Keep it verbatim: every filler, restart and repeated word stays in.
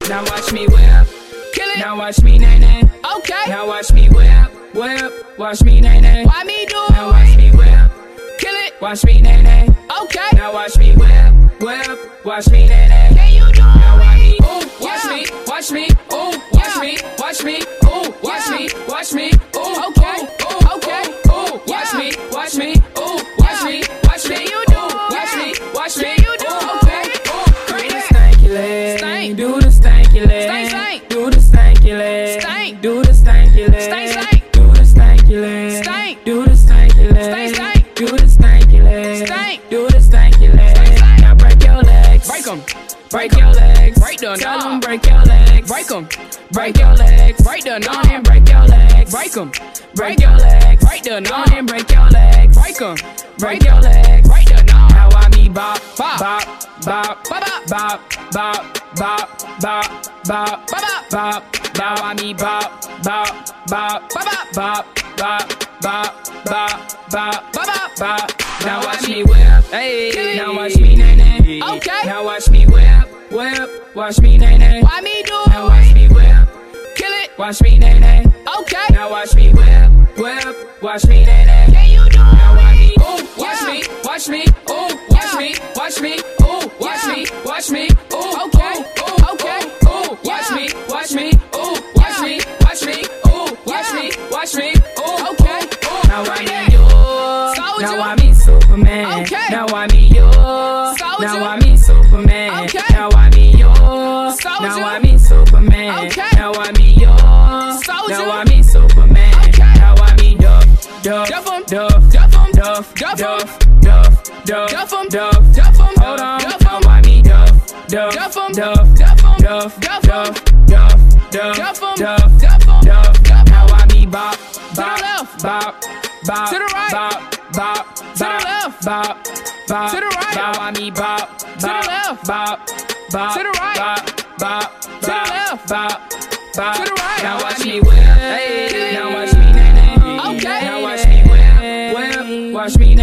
Now watch me whip. Kill it. Now watch me nay nay. Okay. Now watch me whip, whip. Watch me nay nay. Why me do it? Now watch me whip. Kill it. Watch me nay nay. Okay. Now watch me whip, whip. Watch me nay nay. Can you do it? Now watch me. Ooh, Watch yeah. me, watch me, ooh, watch Yeah. me, watch me, ooh, watch Yeah. me, watch me, ooh, Okay. ooh, Okay. ooh, ooh, watch Yeah. me, watch me, ooh, watch Yeah. me, watch me, Can you do ooh, it? watch me, watch me, Can you do ooh, it? Okay. ooh, Crank do the that. stanky leg, Stank. do the stanky leg, Stank, stank. do the stanky leg, Stank. do the stanky leg, Stank, stank. do the stanky leg, Stank. do the stanky leg, Stank, stank. do the stanky leg, Stank. do the stanky leg. Stank, stank. Now break your legs, Break 'em. break your legs, Break the tell knob. them break your legs, Break 'em. break your legs, Break the Go knob. on and break your legs, Break 'em. break your legs, Break the Go knob. on and break your legs, Break 'em. break your legs, Break the knob. Now I me bop, Bop. bop, bop, Bop, bop. bop, bop, bop, bop, bop, Bop, bop. bop. Now I me bop, bop, bop, Bop, bop. bop, bop, bop, bop, bop, Bop, bop. bop. Now Now watch I me me whip, Hey. now watch me nay nay. Okay. Now watch me whip, whip, watch me nay nay. Why me do Now watch it? me whip, Kill it. watch me nay nay. Okay. Now watch me whip, whip, watch me nay nay. Can you do Now watch me, it? ooh, watch Yeah. me, watch me, ooh, watch Yeah. me, watch me, ooh, watch Yeah. me, watch me, ooh, Okay. ooh, Okay. ooh, ooh, watch Yeah. me, watch me, ooh, watch Yeah. me, watch me, ooh, watch Yeah. me, watch me, ooh, Okay. ooh. Now I Right me you, Soldier. now I me Superman. Okay. Now I me you, Soldier. now I me Superman. Okay. Now I me you, Soldier. now I me Superman. Okay. Now I me you, Soldier. now I me Superman. Okay. Now I me Duff, Duff, Duff 'em. Duff, Duff 'em. Duff, Duff 'em. Duff, Duff, Duff, Duff 'em. Duff, Duff 'em. Hold on, Duff now 'em. I me Duff, Duff, Duff 'em. Duff, Duff 'em. Duff, Duff Duff, 'em. Duff, Duff, Duff 'em. Duff, Duff 'em. Duff. Duff 'em. Now I me bop, bop, the left. bop, bop, To the right. bop, bop, To the bop, left. bop, bop. To the right. Now I me bop, the bop, left. bop, bop, To the right. bop, bop, the bop, left. bop, bop. To the right. Now watch I me me whip, Hey. now watch me nay nay. Okay. Now watch me whip, whip, watch me